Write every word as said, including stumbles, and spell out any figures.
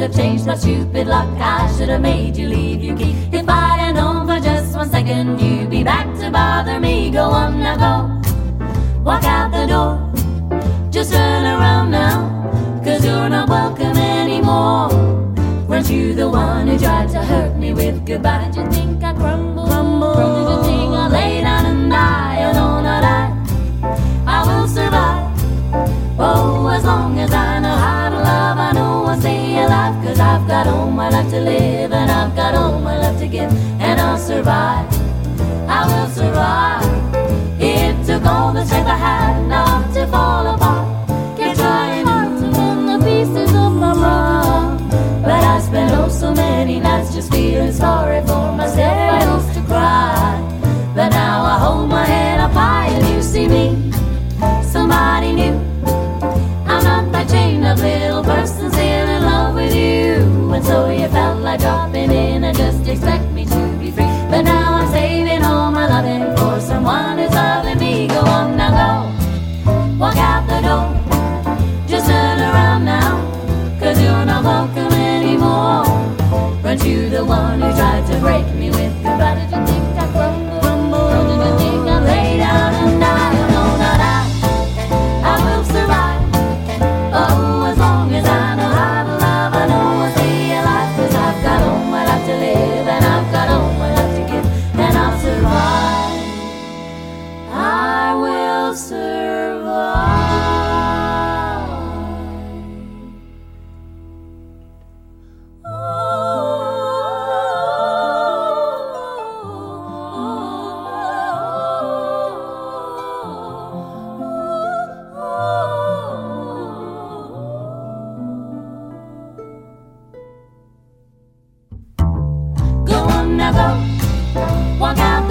have changed my stupid luck. I should have made you leave your key. If I'd have known for just one second you'd be back to bother me. Go on now, go, walk out the door. Just turn around now, cause you're not welcome anymore. Weren't you the one who tried to hurt me with goodbye? Did you think I'd crumble? crumble? Did you think I'd lay down and die? Oh no, not I, I will survive. Oh, as long as I know how to love, I know I'll stay alive. Cause I've got all my life to live, and I've got all my love to give, and I'll survive, I will survive. It took all the strength I had not to fall apart. Kept trying hard to mend the pieces of my broken heart, but I spent oh so many nights just feeling sorry for myself. I used to cry, but now I hold my head up high and you see me, somebody new. I'm not that chained up little person still in love with you. And so you felt like dropping in and just expect me to be free. But now I'm saving all my loving for someone who's loving me. Go on now, go, walk out the door. Just turn around now, cause you're not welcome anymore. Weren't you the one who tried to break me with goodbye? Did you think I crumbled? crumbled? Or did you think I lay down and die? Oh no, not I, I will survive. Oh, as long as I know how to love, I know I'll stay alive. Cause I've got all my life to live, and I've got all my life to give, and I'll survive, I will survive. Go on now, go, walk out